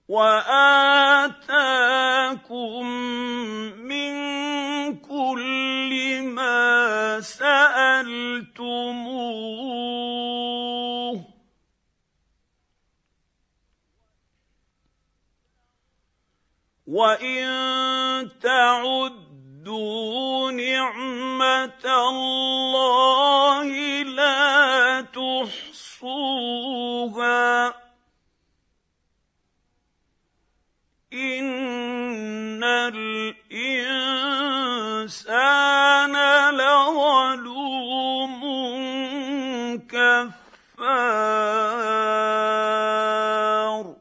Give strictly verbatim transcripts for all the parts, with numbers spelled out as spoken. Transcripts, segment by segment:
وآتاكم من كل ما سألتموه وإن تعدوا نعمة الله لا تحصوها إن الإنسان لظلوم كفار.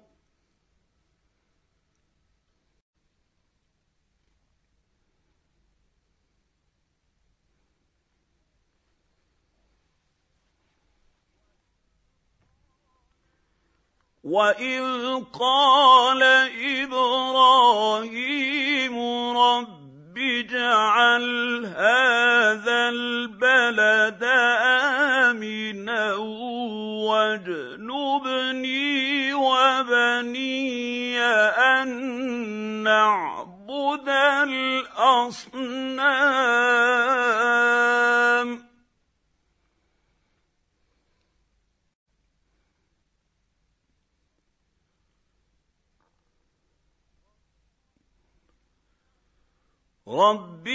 وإذ قال إبراهيم رب اجعل هذا البلد آمنا واجنبني وبني أن نعبد الأصنام رب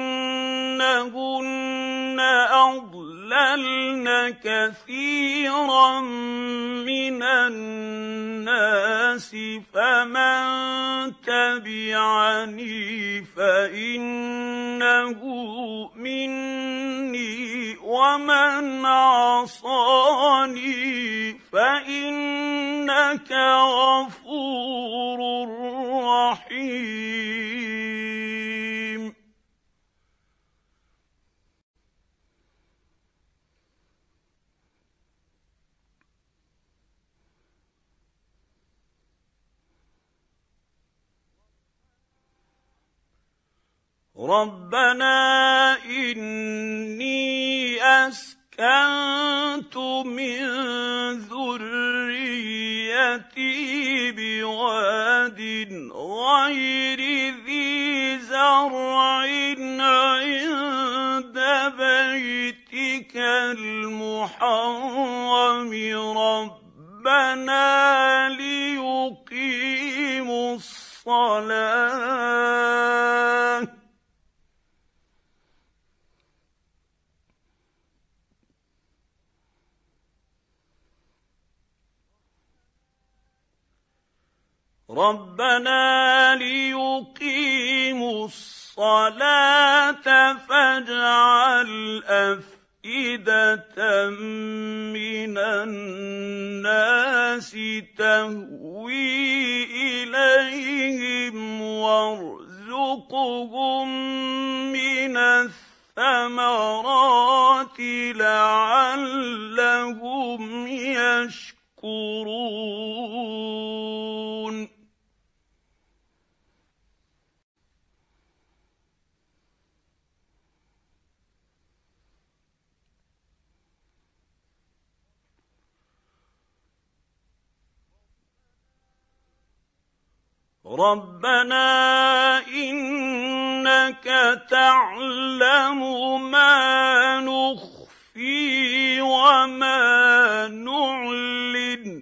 إنهن أضللن كثيرا من الناس فمن تبعني فإنه مني ومن عصاني فإنك غفور رحيم. ربنا إني أسكنت من ذريتي بواد غير ذي زرع عند بيتك المحرم ربنا ليقيموا الصلاة ربنا ليقيموا الصلاة فاجعل أفئدة من الناس تهوي إليهم وارزقهم من الثمرات لعلهم يشكرون. ربنا إنك تعلم ما نخفي وما نعلن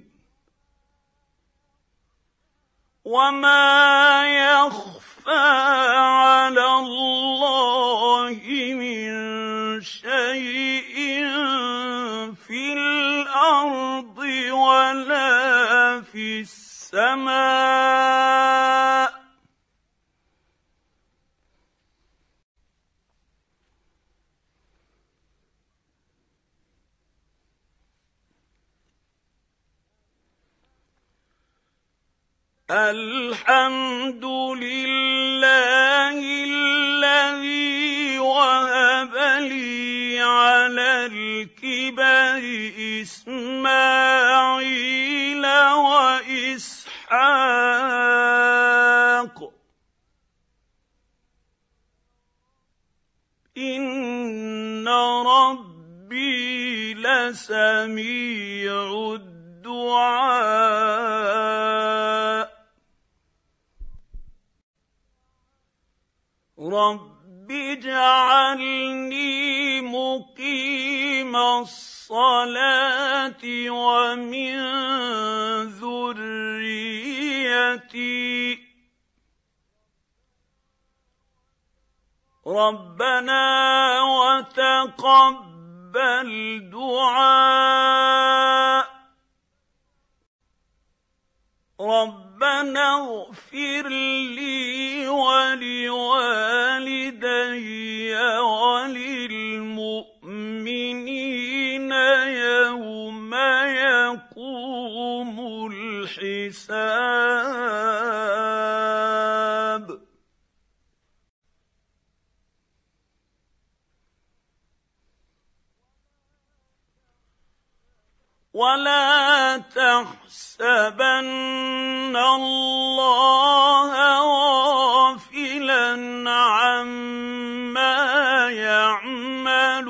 وما يخفى على الله من شيء في الأرض ولا في السماء الحمد لله الذي وهب لي على الكبر إسماعيل وإسحاق إن ربي لسميع الدعاء رب اجعلني مقيم الصلاة ومن ذريتي ربنا وتقبل دعاء ربنا اغفر لي ولوالدي وللمؤمنين يوم يقوم الحساب ولا تحسبن الله غافلا عما يعمل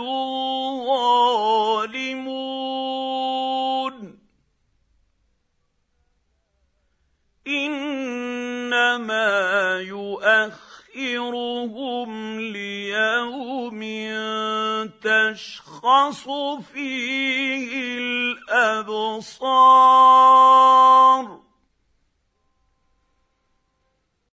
الظالمون إنما يؤخرهم ليوم تشخص فيه الأبصار